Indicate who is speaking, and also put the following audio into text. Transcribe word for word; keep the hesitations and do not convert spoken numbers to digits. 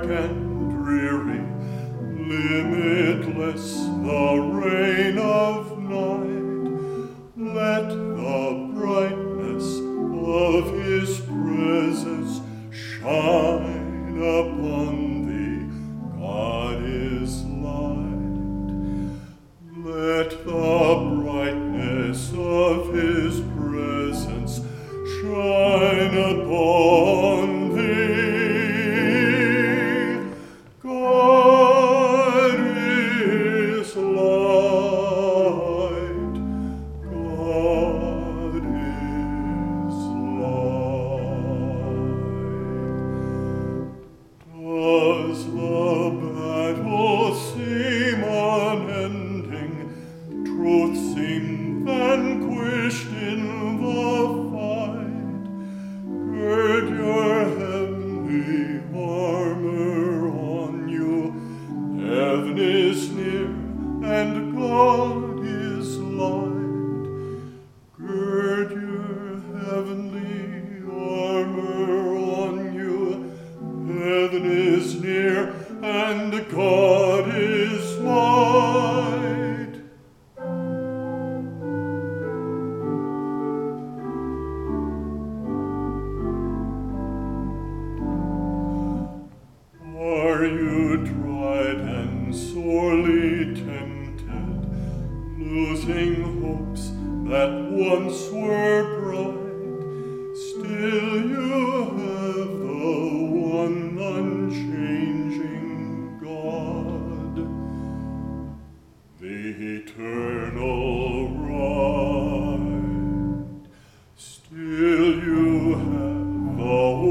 Speaker 1: dark and dreary, limitless the reign of night. Let the brightness of his presence shine upon thee, God is light. Let the brightness of his presence shine upon thee, God is light, God is light. Does the battle seem unending, truth seem vanquished in the fight? Gird your heavenly armor on you, heaven is near and God is light. Gird your heavenly armor on you, heaven is near and God is might. Are you tried and sorely tempted, losing hopes that once were bright? Still you have the one unchanging God, the eternal right. Still you have the